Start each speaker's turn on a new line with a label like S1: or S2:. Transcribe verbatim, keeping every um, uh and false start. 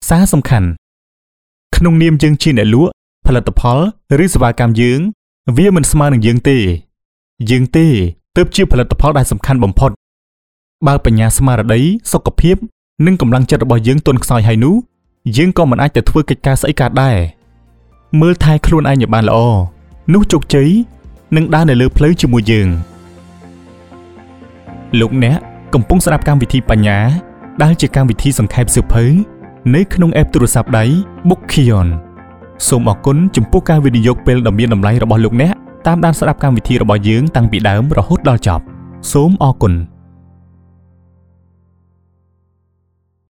S1: សារសំខាន់ក្នុងនាមយើងជាអ្នកលក់ផលិតផលឬសេវាកម្មយើងវាមិនស្មើនឹងយើងទេយើងទេទើបជាផលិតផលដែលសំខាន់បំផុតបើបញ្ញាស្មារតីសុខភាពនិងកម្លាំងចិត្តរបស់យើងទន់ខ្សោយហើយនោះយើងក៏មិនអាចទៅធ្វើកិច្ចការស្អីកើតដែរមើលថែខ្លួនឯងឲ្យបានល្អនោះជោគជ័យនឹងដើរនៅលើផ្លូវជាមួយយើងលោកអ្នកកំពុងស្ដាប់កម្មវិធីបញ្ញាដែលជាកម្មវិធីសង្ខេបសៀវភៅនៅក្នុងអេបទូរស័ព្ទដៃ Bookkion សូមអរគុណចំពោះការវិនិយោគពេលដ៏មានតម្លៃរបស់លោកអ្នកតាមដានស្ដាប់កម្មវិធីរបស់យើងតាំងពីដើមរហូតដល់ចប់សូមអរគុណ